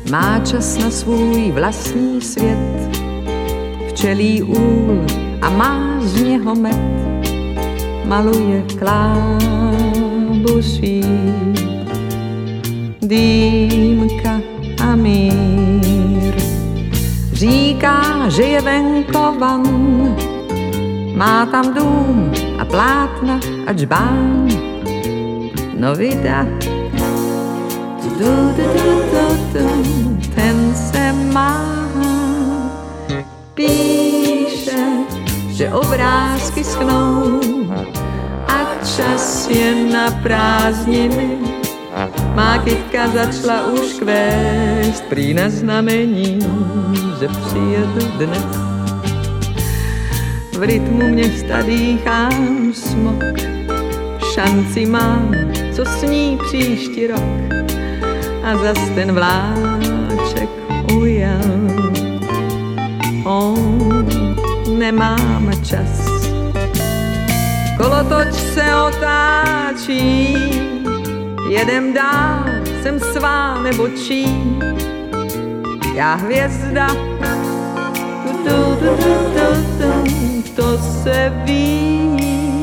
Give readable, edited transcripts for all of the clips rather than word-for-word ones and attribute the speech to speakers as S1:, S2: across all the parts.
S1: Má čas na svůj vlastní svět, včelí úl a má z něho med. Maluje klábusí, dýmka a mír. Říká, že je venkovan, má tam dům a plátna a džbán. No vida, ten se má. Píše, že obrázky schnou a čas je na prázdniny. Má kytka začala už kvést, prý na znamení, že přijedu dnes. V rytmu města dýchám smok, šanci mám, co sní příští rok. A zas ten vláček ujel. Nemám čas. Kolotoč se otáčí, jedem dál, jsem svá nebo čí. Já hvězda, to se ví.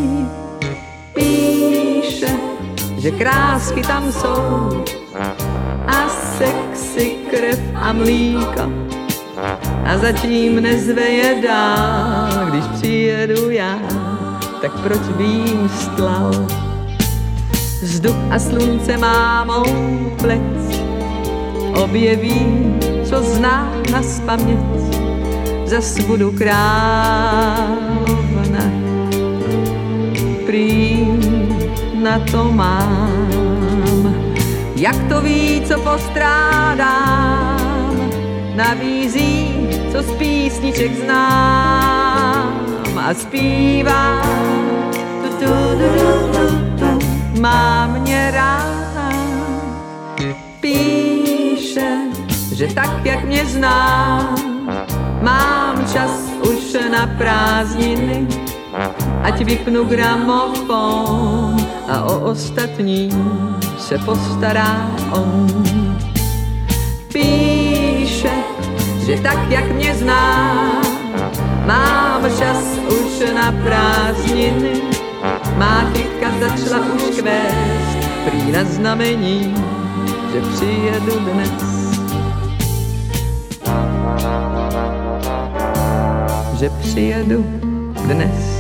S1: Píše, že krásky tam jsou a sexy krev a mlíko. A zatím nezveje dál, když přijedu já, tak proč bým stlal? Vzduch a slunce má mou plec, objeví, co zná naspaměť. Zas budu královna, prý na to mám. Jak to ví, co postrádám, nabízí, co z písniček znám a zpívá. Má mě rád. Píše, že tak, jak mě zná, mám čas už na prázdniny, ať vypnu gramofon a o ostatní se postará on. Píše, že tak, jak mě zná, mám čas už na prázdniny. Má kytka začala už kvést, prý na znamení, že přijedu dnes. Že přijedu dnes.